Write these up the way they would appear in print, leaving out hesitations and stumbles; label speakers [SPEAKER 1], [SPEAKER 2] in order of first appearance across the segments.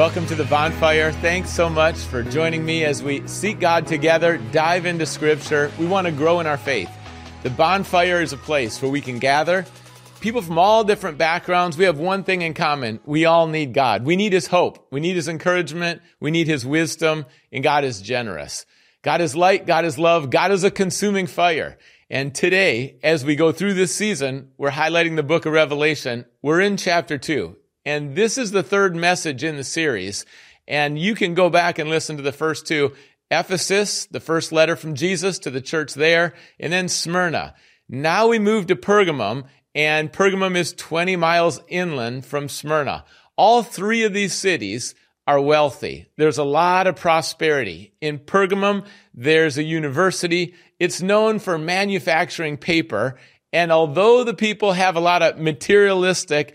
[SPEAKER 1] welcome to the Bonfire. Thanks so much for joining me as we seek God together, dive into Scripture. We want to grow in our faith. The Bonfire is a place where we can gather people from all different backgrounds. We have one thing in common. We all need God. We need His hope. We need His encouragement. We need His wisdom. And God is generous. God is light. God is love. God is a consuming fire. And today, as we go through this season, we're highlighting the book of Revelation. We're in chapter 2. And this is the third message in the series. And you can go back and listen to the first two. Ephesus, the first letter from Jesus to the church there, and then Smyrna. Now we move to Pergamum, and Pergamum is 20 miles inland from Smyrna. All three of these cities are wealthy. There's a lot of prosperity. In Pergamum, there's a university. It's known for manufacturing paper. And although the people have a lot of materialistic,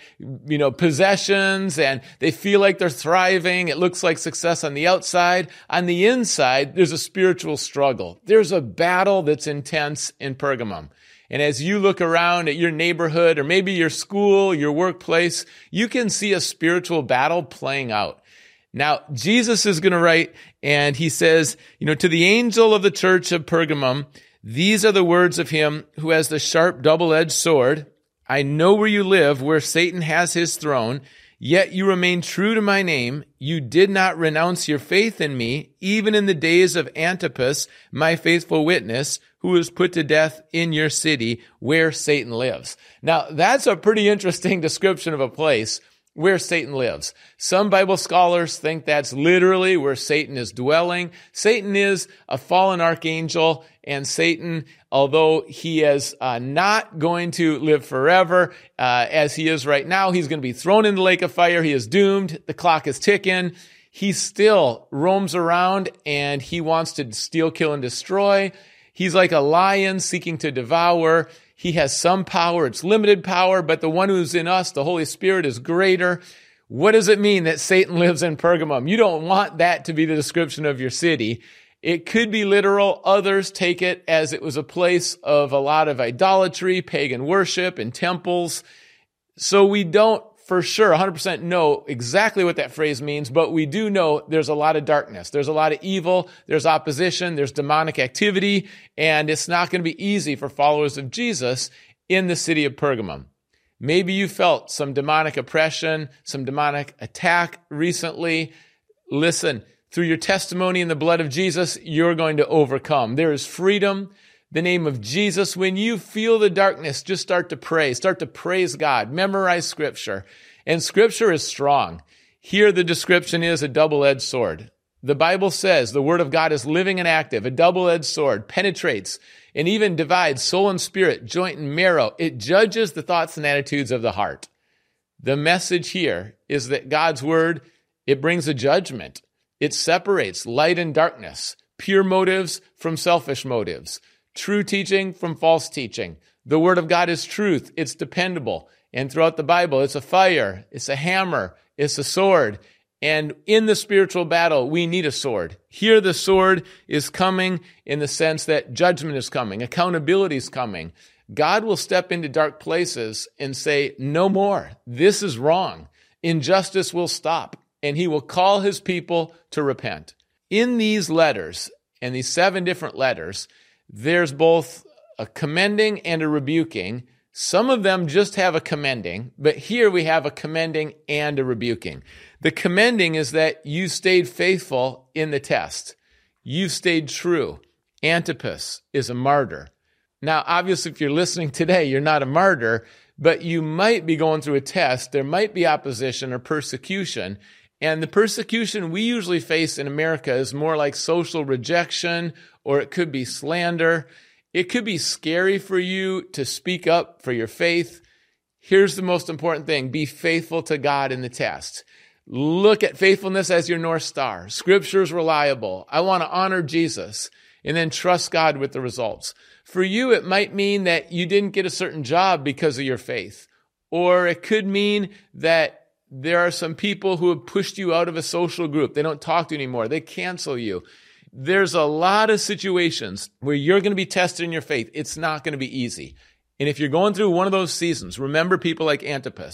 [SPEAKER 1] possessions and they feel like they're thriving, it looks like success on the outside. On the inside, there's a spiritual struggle. There's a battle that's intense in Pergamum. And as you look around at your neighborhood or maybe your school, your workplace, you can see a spiritual battle playing out. Now, Jesus is going to write, and he says, to the angel of the church of Pergamum, these are the words of him who has the sharp double-edged sword. I know where you live, where Satan has his throne, yet you remain true to my name. You did not renounce your faith in me, even in the days of Antipas, my faithful witness, who was put to death in your city where Satan lives. Now, that's a pretty interesting description of a place where Satan lives. Some Bible scholars think that's literally where Satan is dwelling. Satan is a fallen archangel, and Satan, although he is not going to live forever as he is right now, he's going to be thrown in the lake of fire. He is doomed. The clock is ticking. He still roams around, and he wants to steal, kill, and destroy. He's like a lion seeking to devour. He has some power. It's limited power, but the one who's in us, the Holy Spirit, is greater. What does it mean that Satan lives in Pergamum? You don't want that to be the description of your city. It could be literal. Others take it as it was a place of a lot of idolatry, pagan worship, and temples. So we don't for sure 100% know exactly what that phrase means, but we do know there's a lot of darkness. There's a lot of evil. There's opposition. There's demonic activity. And it's not going to be easy for followers of Jesus in the city of Pergamum. Maybe you felt some demonic oppression, some demonic attack recently. Listen, through your testimony in the blood of Jesus, you're going to overcome. There is freedom. The name of Jesus. When you feel the darkness, just start to pray. Start to praise God. Memorize Scripture. And Scripture is strong. Here the description is a double-edged sword. The Bible says the Word of God is living and active. A double-edged sword penetrates and even divides soul and spirit, joint and marrow. It judges the thoughts and attitudes of the heart. The message here is that God's Word, it brings a judgment. It separates light and darkness, pure motives from selfish motives. True teaching from false teaching. The Word of God is truth. It's dependable. And throughout the Bible, it's a fire, it's a hammer, it's a sword. And in the spiritual battle, we need a sword. Here the sword is coming in the sense that judgment is coming, accountability is coming. God will step into dark places and say, no more. This is wrong. Injustice will stop. And He will call His people to repent. In these letters, and these 7 different letters, there's both a commending and a rebuking. Some of them just have a commending, but here we have a commending and a rebuking. The commending is that you stayed faithful in the test. You stayed true. Antipas is a martyr. Now, obviously, if you're listening today, you're not a martyr, but you might be going through a test. There might be opposition or persecution. And the persecution we usually face in America is more like social rejection, or it could be slander. It could be scary for you to speak up for your faith. Here's the most important thing. Be faithful to God in the test. Look at faithfulness as your North Star. Scripture is reliable. I want to honor Jesus. And then trust God with the results. For you, it might mean that you didn't get a certain job because of your faith. Or it could mean that there are some people who have pushed you out of a social group. They don't talk to you anymore. They cancel you. There's a lot of situations where you're going to be tested in your faith. It's not going to be easy. And if you're going through one of those seasons, remember people like Antipas.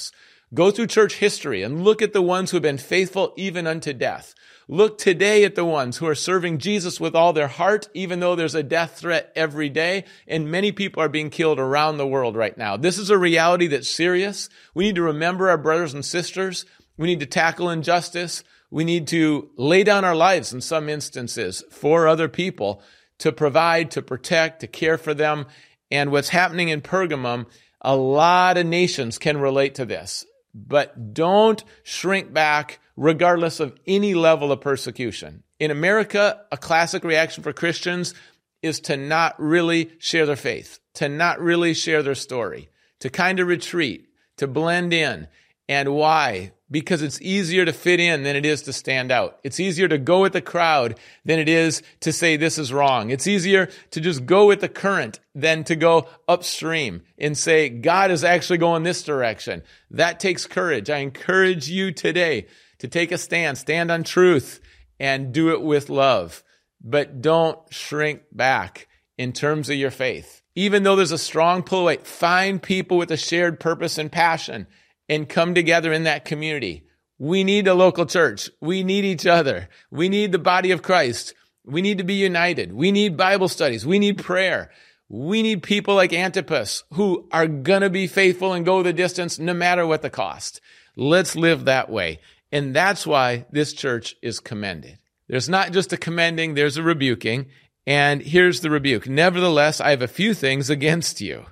[SPEAKER 1] Go through church history and look at the ones who have been faithful even unto death. Look today at the ones who are serving Jesus with all their heart, even though there's a death threat every day, and many people are being killed around the world right now. This is a reality that's serious. We need to remember our brothers and sisters. We need to tackle injustice. We need to lay down our lives in some instances for other people to provide, to protect, to care for them. And what's happening in Pergamum, a lot of nations can relate to this. But don't shrink back regardless of any level of persecution. In America, a classic reaction for Christians is to not really share their faith, to not really share their story, to kind of retreat, to blend in. And why? Because it's easier to fit in than it is to stand out. It's easier to go with the crowd than it is to say this is wrong. It's easier to just go with the current than to go upstream and say God is actually going this direction. That takes courage. I encourage you today to take a stand on truth, and do it with love. But don't shrink back in terms of your faith. Even though there's a strong pull away, find people with a shared purpose and passion and come together in that community. We need a local church. We need each other. We need the body of Christ. We need to be united. We need Bible studies. We need prayer. We need people like Antipas who are going to be faithful and go the distance no matter what the cost. Let's live that way. And that's why this church is commended. There's not just a commending, there's a rebuking. And here's the rebuke. Nevertheless, I have a few things against you.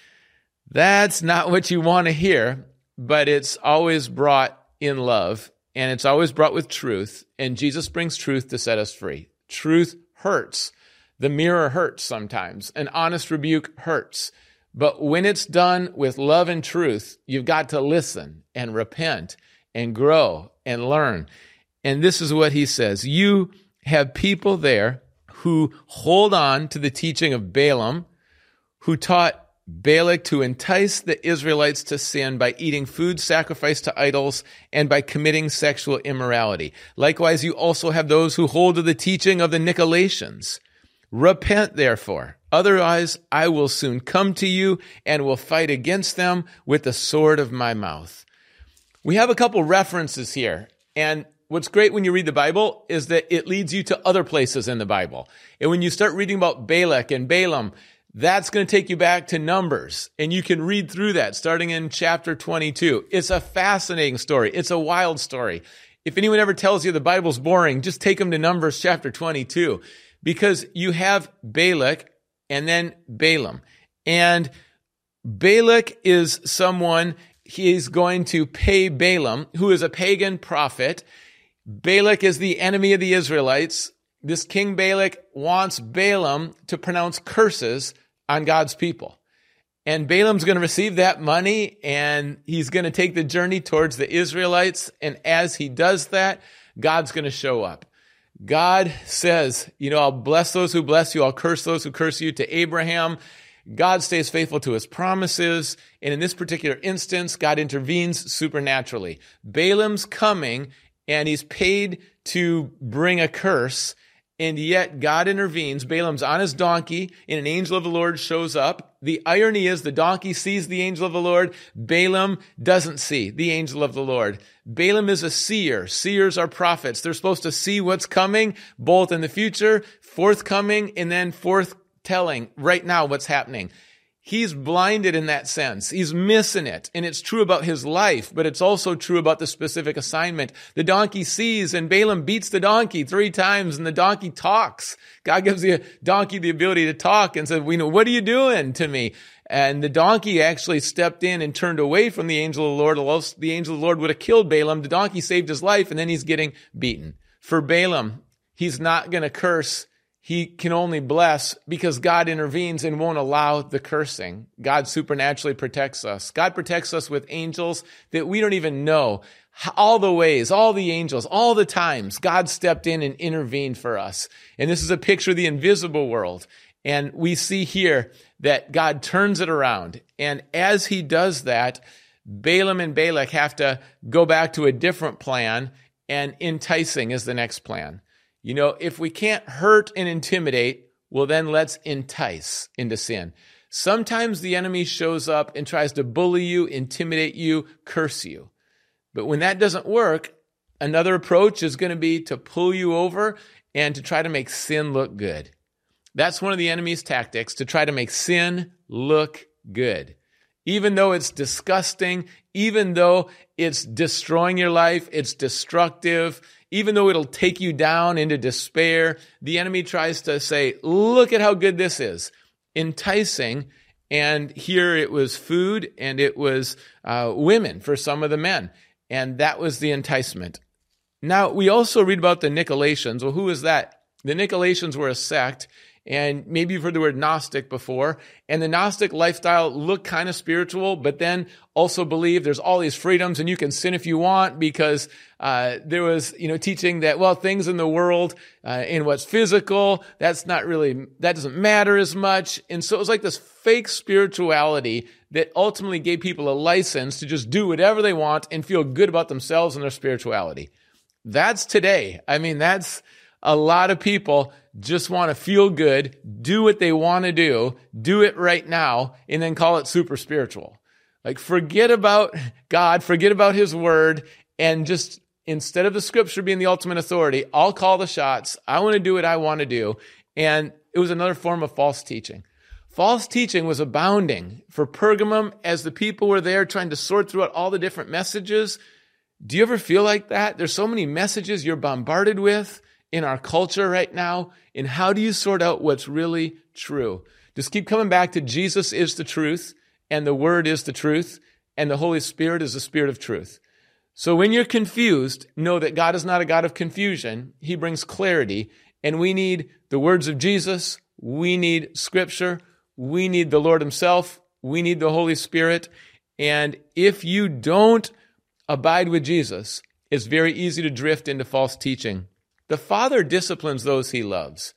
[SPEAKER 1] That's not what you want to hear, but it's always brought in love, and it's always brought with truth, and Jesus brings truth to set us free. Truth hurts. The mirror hurts sometimes. An honest rebuke hurts. But when it's done with love and truth, you've got to listen and repent and grow and learn. And this is what he says. You have people there who hold on to the teaching of Balaam, who taught Balak to entice the Israelites to sin by eating food sacrificed to idols and by committing sexual immorality. Likewise, you also have those who hold to the teaching of the Nicolaitans. Repent, therefore, otherwise I will soon come to you and will fight against them with the sword of my mouth. We have a couple references here, and what's great when you read the Bible is that it leads you to other places in the Bible. And when you start reading about Balak and Balaam, that's going to take you back to Numbers, and you can read through that starting in chapter 22. It's a fascinating story. It's a wild story. If anyone ever tells you the Bible's boring, just take them to Numbers chapter 22, because you have Balak and then Balaam. And Balak is someone, he's going to pay Balaam, who is a pagan prophet. Balak is the enemy of the Israelites. This King Balak wants Balaam to pronounce curses on God's people. And Balaam's going to receive that money, and he's going to take the journey towards the Israelites. And as he does that, God's going to show up. God says, I'll bless those who bless you. I'll curse those who curse you, to Abraham. God stays faithful to his promises. And in this particular instance, God intervenes supernaturally. Balaam's coming, and he's paid to bring a curse. And yet God intervenes. Balaam's on his donkey, and an angel of the Lord shows up. The irony is the donkey sees the angel of the Lord. Balaam doesn't see the angel of the Lord. Balaam is a seer. Seers are prophets. They're supposed to see what's coming, both in the future, forthcoming, and then forthtelling right now what's happening. He's blinded in that sense. He's missing it. And it's true about his life, but it's also true about the specific assignment. The donkey sees, and Balaam beats the donkey 3 times, and the donkey talks. God gives the donkey the ability to talk and said, what are you doing to me? And the donkey actually stepped in and turned away from the angel of the Lord. Else the angel of the Lord would have killed Balaam. The donkey saved his life, and then he's getting beaten. For Balaam, he's not going to curse. He can only bless because God intervenes and won't allow the cursing. God supernaturally protects us. God protects us with angels that we don't even know. All the ways, all the angels, all the times, God stepped in and intervened for us. And this is a picture of the invisible world. And we see here that God turns it around. And as he does that, Balaam and Balak have to go back to a different plan, and enticing is the next plan. If we can't hurt and intimidate, well, then let's entice into sin. Sometimes the enemy shows up and tries to bully you, intimidate you, curse you. But when that doesn't work, another approach is going to be to pull you over and to try to make sin look good. That's one of the enemy's tactics, to try to make sin look good. Even though it's disgusting, even though it's destroying your life, it's destructive, even though it'll take you down into despair, the enemy tries to say, look at how good this is. Enticing. And here it was food and it was women for some of the men. And that was the enticement. Now, we also read about the Nicolaitans. Well, who is that? The Nicolaitans were a sect. And maybe you've heard the word Gnostic before. And the Gnostic lifestyle looked kind of spiritual, but then also believed there's all these freedoms and you can sin if you want, because there was, teaching that, well, things in the world, in what's physical, that doesn't matter as much. And so it was like this fake spirituality that ultimately gave people a license to just do whatever they want and feel good about themselves and their spirituality. That's today. That's a lot of people just want to feel good, do what they want to do it right now, and then call it super spiritual. Like, forget about God, forget about His Word, and just, instead of the Scripture being the ultimate authority, I'll call the shots. I want to do what I want to do. And it was another form of false teaching. False teaching was abounding for Pergamum as the people were there trying to sort through all the different messages. Do you ever feel like that? There's so many messages you're bombarded with in our culture right now. And how do you sort out what's really true? Just keep coming back to Jesus is the truth, and the Word is the truth, and the Holy Spirit is the Spirit of truth. So when you're confused, know that God is not a God of confusion. He brings clarity, and we need the words of Jesus. We need Scripture. We need the Lord Himself. We need the Holy Spirit. And if you don't abide with Jesus, it's very easy to drift into false teaching. The Father disciplines those He loves.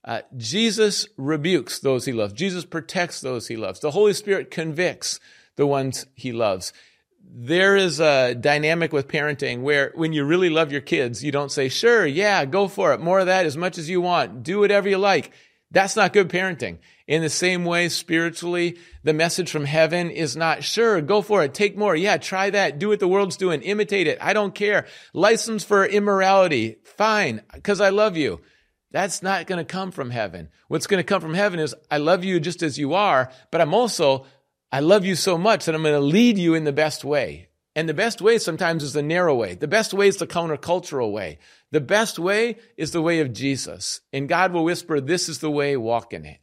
[SPEAKER 1] Jesus rebukes those He loves. Jesus protects those He loves. The Holy Spirit convicts the ones He loves. There is a dynamic with parenting where when you really love your kids, you don't say, sure, yeah, go for it. More of that, as much as you want. Do whatever you like. That's not good parenting. In the same way, spiritually, the message from heaven is not, sure, go for it, take more. Yeah, try that. Do what the world's doing. Imitate it. I don't care. License for immorality. Fine, because I love you. That's not going to come from heaven. What's going to come from heaven is, I love you just as you are, but I love you so much that I'm going to lead you in the best way. And the best way sometimes is the narrow way. The best way is the countercultural way. The best way is the way of Jesus. And God will whisper, this is the way, walk in it.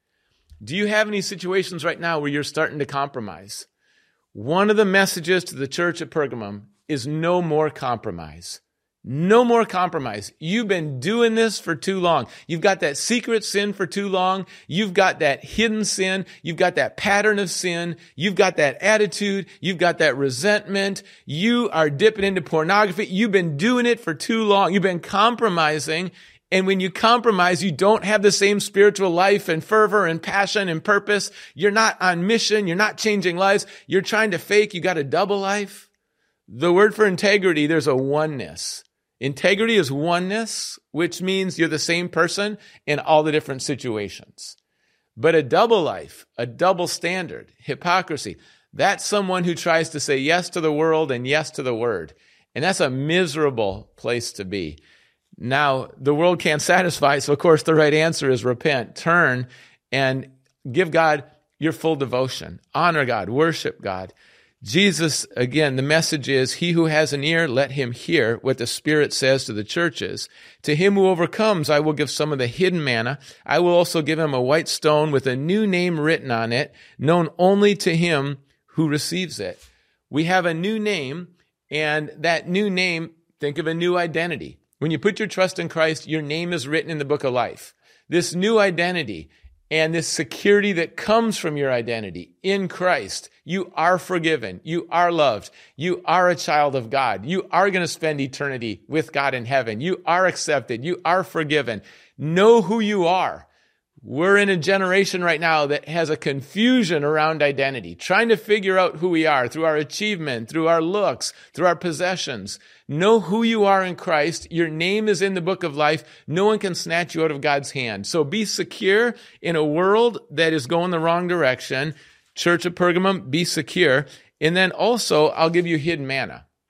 [SPEAKER 1] Do you have any situations right now where you're starting to compromise? One of the messages to the church at Pergamum is no more compromise. No more compromise. You've been doing this for too long. You've got that secret sin for too long. You've got that hidden sin. You've got that pattern of sin. You've got that attitude. You've got that resentment. You are dipping into pornography. You've been doing it for too long. You've been compromising. And when you compromise, you don't have the same spiritual life and fervor and passion and purpose. You're not on mission. You're not changing lives. You're trying to fake. You got a double life. The word for integrity, there's a oneness. Integrity is oneness, which means you're the same person in all the different situations. But a double life, a double standard, hypocrisy, that's someone who tries to say yes to the world and yes to the word. And that's a miserable place to be. Now, the world can't satisfy, so of course the right answer is repent, turn, and give God your full devotion. Honor God, worship God. Jesus, again, the message is, he who has an ear, let him hear what the Spirit says to the churches. To him who overcomes, I will give some of the hidden manna. I will also give him a white stone with a new name written on it, known only to him who receives it. We have a new name, and that new name, think of a new identity. When you put your trust in Christ, your name is written in the book of life. This new identity and this security that comes from your identity in Christ. You are forgiven. You are loved. You are a child of God. You are going to spend eternity with God in heaven. You are accepted. You are forgiven. Know who you are. We're in a generation right now that has a confusion around identity, trying to figure out who we are through our achievement, through our looks, through our possessions. Know who you are in Christ. Your name is in the book of life. No one can snatch you out of God's hand. So be secure in a world that is going the wrong direction. Church of Pergamum, be secure. And then also, I'll give you hidden manna.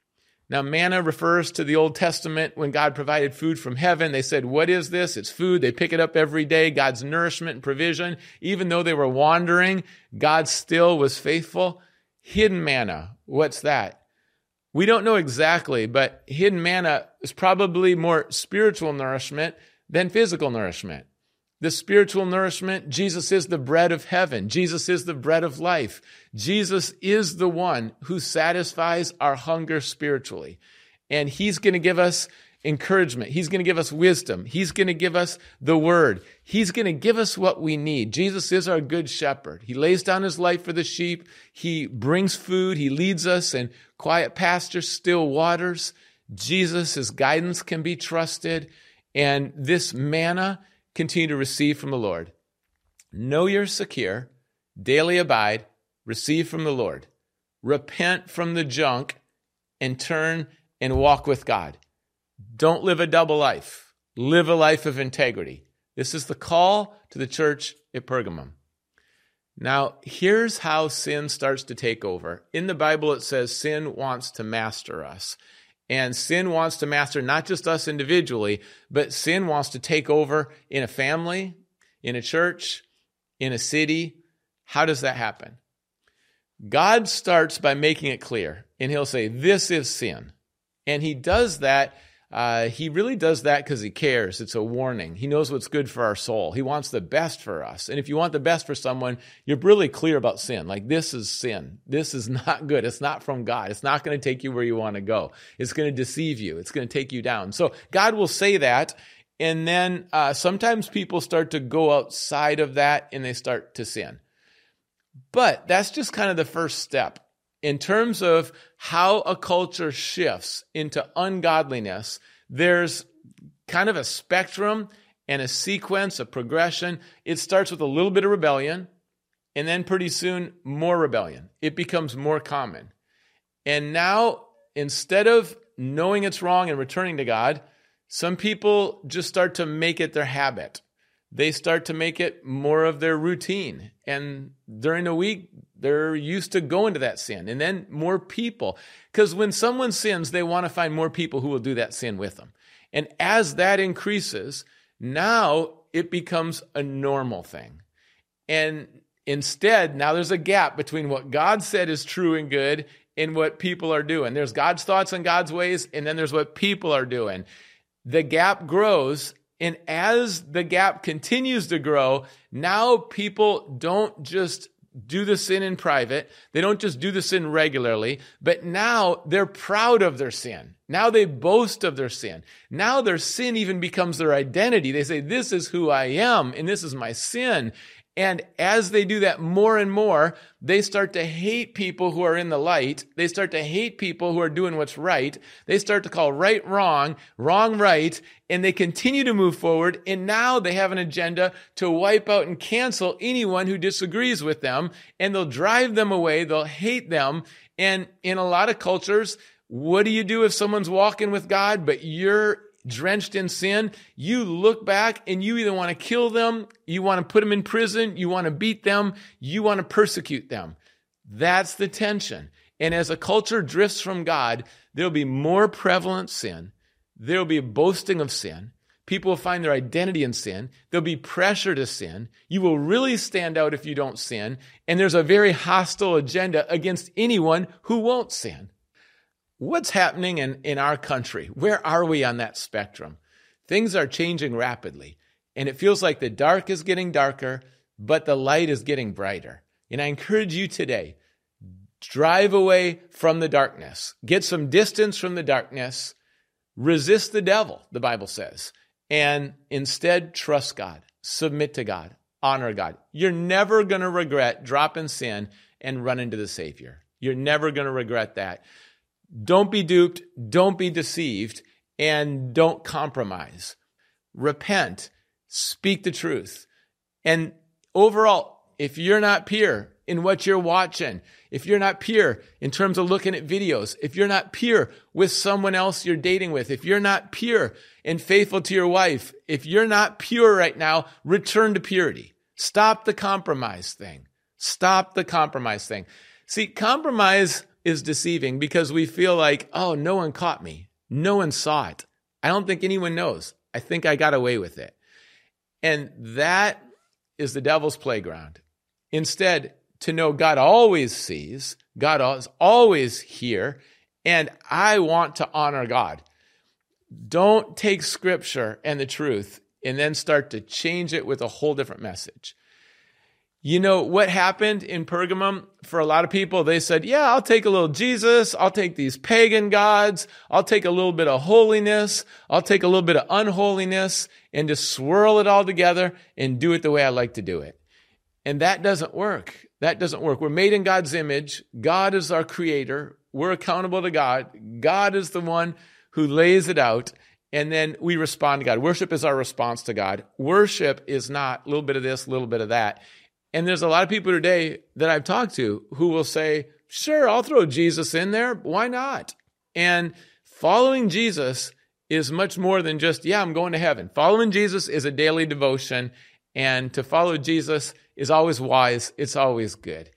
[SPEAKER 1] Now, manna refers to the Old Testament when God provided food from heaven. They said, what is this? It's food. They pick it up every day, God's nourishment and provision. Even though they were wandering, God still was faithful. Hidden manna, what's that? We don't know exactly, but hidden manna is probably more spiritual nourishment than physical nourishment. The spiritual nourishment, Jesus is the bread of heaven. Jesus is the bread of life. Jesus is the one who satisfies our hunger spiritually. And he's going to give us encouragement. He's going to give us wisdom. He's going to give us the word. He's going to give us what we need. Jesus is our good shepherd. He lays down his life for the sheep. He brings food. He leads us in quiet pastures, still waters. Jesus, his guidance can be trusted. And this manna, continue to receive from the Lord. Know you're secure, daily abide, receive from the Lord. Repent from the junk and turn and walk with God. Don't live a double life. Live a life of integrity. This is the call to the church at Pergamum. Now, here's how sin starts to take over. In the Bible, it says sin wants to master us. And sin wants to master not just us individually, but sin wants to take over in a family, in a church, in a city. How does that happen? God starts by making it clear, and he'll say, this is sin. And he does that. He really does that because he cares. It's a warning. He knows what's good for our soul. He wants the best for us. And if you want the best for someone, you're really clear about sin. Like, this is sin. This is not good. It's not from God. It's not going to take you where you want to go. It's going to deceive you. It's going to take you down. So God will say that. And then sometimes people start to go outside of that and they start to sin. But that's just kind of the first step. In terms of how a culture shifts into ungodliness, there's kind of a spectrum and a sequence, a progression. It starts with a little bit of rebellion, and then pretty soon, more rebellion. It becomes more common. And now, instead of knowing it's wrong and returning to God, some people just start to make it their habit. They start to make it more of their routine. And during the week, they're used to going to that sin. And then more people. Because when someone sins, they want to find more people who will do that sin with them. And as that increases, now it becomes a normal thing. And instead, now there's a gap between what God said is true and good and what people are doing. There's God's thoughts and God's ways, and then there's what people are doing. The gap grows. And as the gap continues to grow, now people don't just do the sin in private. They don't just do the sin regularly, but now they're proud of their sin. Now they boast of their sin. Now their sin even becomes their identity. They say, this is who I am, and this is my sin. And as they do that more and more, they start to hate people who are in the light. They start to hate people who are doing what's right. They start to call right wrong, wrong right, and they continue to move forward. And now they have an agenda to wipe out and cancel anyone who disagrees with them, and they'll drive them away. They'll hate them. And in a lot of cultures, what do you do if someone's walking with God, but you're drenched in sin? You look back and you either want to kill them, you want to put them in prison, you want to beat them, you want to persecute them. That's the tension. And as a culture drifts from God, there'll be more prevalent sin. There'll be a boasting of sin. People will find their identity in sin. There'll be pressure to sin. You will really stand out if you don't sin. And there's a very hostile agenda against anyone who won't sin. What's happening in our country? Where are we on that spectrum? Things are changing rapidly, and it feels like the dark is getting darker, but the light is getting brighter. And I encourage you today, drive away from the darkness. Get some distance from the darkness. Resist the devil, the Bible says, and instead trust God. Submit to God. Honor God. You're never going to regret dropping sin and run into the Savior. You're never going to regret that. Don't be duped, don't be deceived, and don't compromise. Repent, speak the truth. And overall, if you're not pure in what you're watching, if you're not pure in terms of looking at videos, if you're not pure with someone else you're dating with, if you're not pure and faithful to your wife, if you're not pure right now, return to purity. Stop the compromise thing. Stop the compromise thing. See, compromise is deceiving because we feel like, oh, no one caught me. No one saw it. I don't think anyone knows. I think I got away with it. And that is the devil's playground. Instead, to know God always sees, God is always here, and I want to honor God. Don't take Scripture and the truth and then start to change it with a whole different message. You know what happened in Pergamum for a lot of people? They said, yeah, I'll take a little Jesus. I'll take these pagan gods. I'll take a little bit of holiness. I'll take a little bit of unholiness and just swirl it all together and do it the way I like to do it. And that doesn't work. That doesn't work. We're made in God's image. God is our creator. We're accountable to God. God is the one who lays it out. And then we respond to God. Worship is our response to God. Worship is not a little bit of this, a little bit of that. And there's a lot of people today that I've talked to who will say, sure, I'll throw Jesus in there. Why not? And following Jesus is much more than just, yeah, I'm going to heaven. Following Jesus is a daily devotion. And to follow Jesus is always wise. It's always good.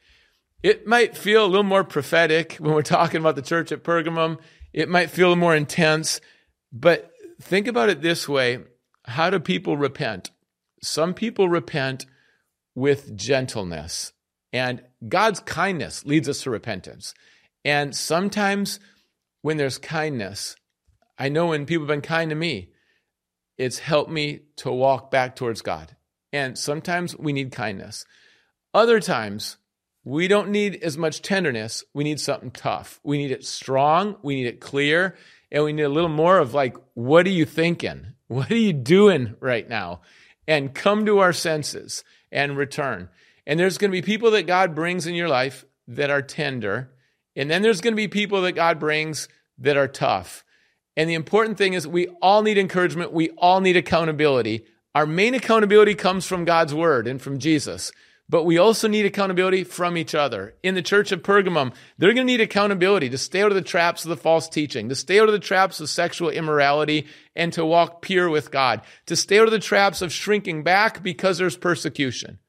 [SPEAKER 1] It might feel a little more prophetic when we're talking about the church at Pergamum. It might feel more intense. But think about it this way. How do people repent? Some people repent with gentleness. And God's kindness leads us to repentance. And sometimes when there's kindness, I know when people have been kind to me, it's helped me to walk back towards God. And sometimes we need kindness. Other times, we don't need as much tenderness. We need something tough. We need it strong. We need it clear. And we need a little more of like, what are you thinking? What are you doing right now? And come to our senses and return. And there's going to be people that God brings in your life that are tender. And then there's going to be people that God brings that are tough. And the important thing is we all need encouragement. We all need accountability. Our main accountability comes from God's word and from Jesus. But we also need accountability from each other. In the church of Pergamum, they're going to need accountability to stay out of the traps of the false teaching, to stay out of the traps of sexual immorality, and to walk pure with God, to stay out of the traps of shrinking back because there's persecution.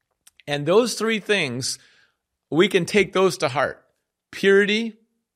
[SPEAKER 1] And those three things, we can take those to heart. Purity,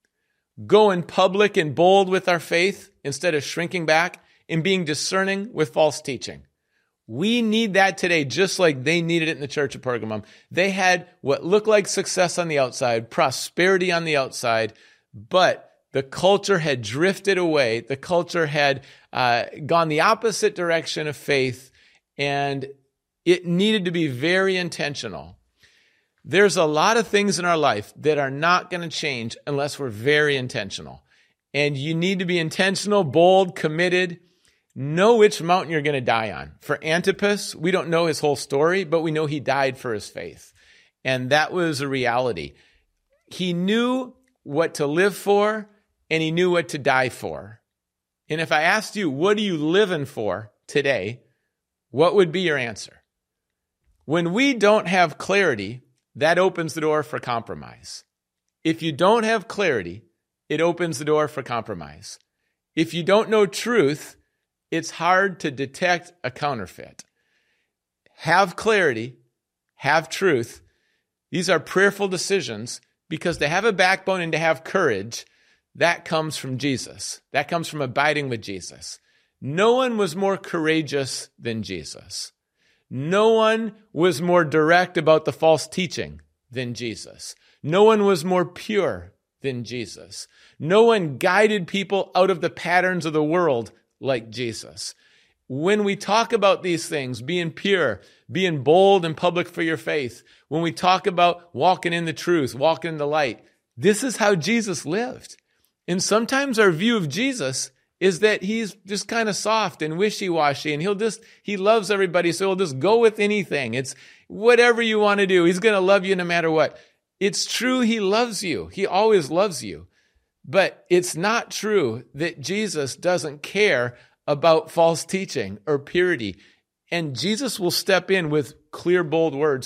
[SPEAKER 1] going public and bold with our faith instead of shrinking back, and being discerning with false teaching. We need that today, just like they needed it in the church of Pergamum. They had what looked like success on the outside, prosperity on the outside, but the culture had drifted away. The culture had gone the opposite direction of faith, and it needed to be very intentional. There's a lot of things in our life that are not going to change unless we're very intentional. And you need to be intentional, bold, committed. Know which mountain you're going to die on. For Antipas, we don't know his whole story, but we know he died for his faith. And that was a reality. He knew what to live for, and he knew what to die for. And if I asked you, what are you living for today? What would be your answer? When we don't have clarity, that opens the door for compromise. If you don't have clarity, it opens the door for compromise. If you don't know truth, it's hard to detect a counterfeit. Have clarity, have truth. These are prayerful decisions because to have a backbone and to have courage, that comes from Jesus. That comes from abiding with Jesus. No one was more courageous than Jesus. No one was more direct about the false teaching than Jesus. No one was more pure than Jesus. No one guided people out of the patterns of the world like Jesus. When we talk about these things, being pure, being bold and public for your faith, when we talk about walking in the truth, walking in the light, this is how Jesus lived. And sometimes our view of Jesus is that he's just kind of soft and wishy-washy, and he loves everybody, so he'll just go with anything. It's whatever you want to do. He's going to love you no matter what. It's true he loves you. He always loves you. But it's not true that Jesus doesn't care about false teaching or purity. And Jesus will step in with clear, bold words.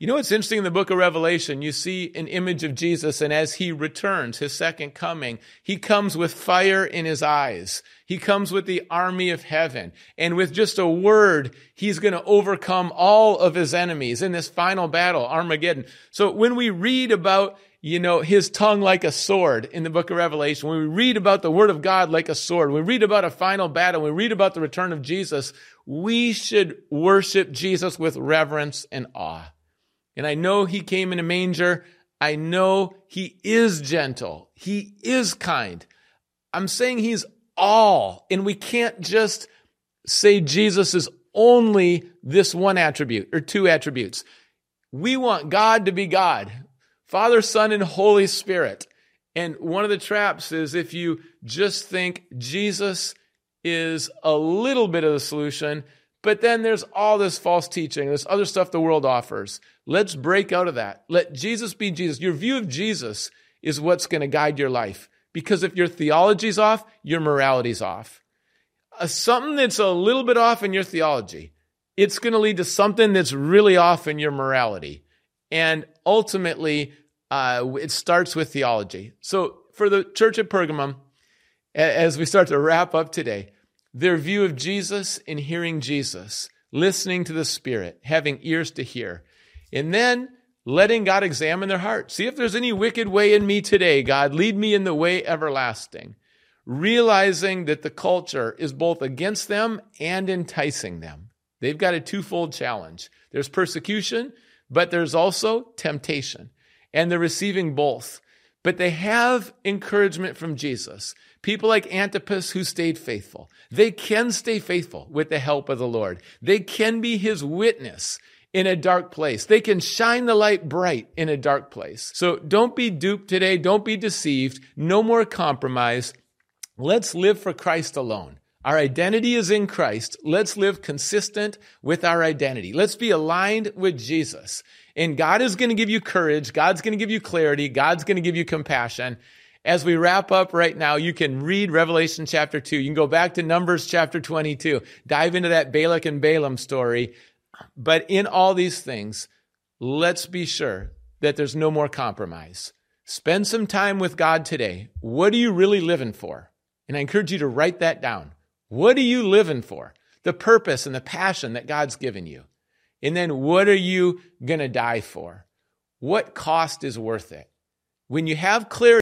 [SPEAKER 1] You know what's interesting in the book of Revelation? You see an image of Jesus, and as he returns, his second coming, he comes with fire in his eyes. He comes with the army of heaven. And with just a word, he's going to overcome all of his enemies in this final battle, Armageddon. So when we read about, his tongue like a sword in the book of Revelation, when we read about the word of God like a sword, when we read about a final battle, when we read about the return of Jesus, we should worship Jesus with reverence and awe. And I know he came in a manger. I know he is gentle. He is kind. I'm saying he's all. And we can't just say Jesus is only this one attribute or two attributes. We want God to be God, Father, Son, and Holy Spirit. And one of the traps is if you just think Jesus is a little bit of the solution, but then there's all this false teaching, this other stuff the world offers. Let's break out of that. Let Jesus be Jesus. Your view of Jesus is what's going to guide your life. Because if your theology's off, your morality's off. Something that's a little bit off in your theology, it's going to lead to something that's really off in your morality. And ultimately, it starts with theology. So for the church at Pergamum, as we start to wrap up today, their view of Jesus and hearing Jesus, listening to the Spirit, having ears to hear, and then letting God examine their heart. See if there's any wicked way in me today. God, lead me in the way everlasting. Realizing that the culture is both against them and enticing them. They've got a twofold challenge. There's persecution, but there's also temptation. And they're receiving both. But they have encouragement from Jesus. People like Antipas who stayed faithful. They can stay faithful with the help of the Lord. They can be his witness in a dark place. They can shine the light bright in a dark place. So don't be duped today. Don't be deceived. No more compromise. Let's live for Christ alone. Our identity is in Christ. Let's live consistent with our identity. Let's be aligned with Jesus. And God is going to give you courage. God's going to give you clarity. God's going to give you compassion. As we wrap up right now, you can read Revelation chapter 2. You can go back to Numbers chapter 22. Dive into that Balak and Balaam story. But in all these things, let's be sure that there's no more compromise. Spend some time with God today. What are you really living for? And I encourage you to write that down. What are you living for? The purpose and the passion that God's given you. And then what are you going to die for? What cost is worth it? When you have clarity,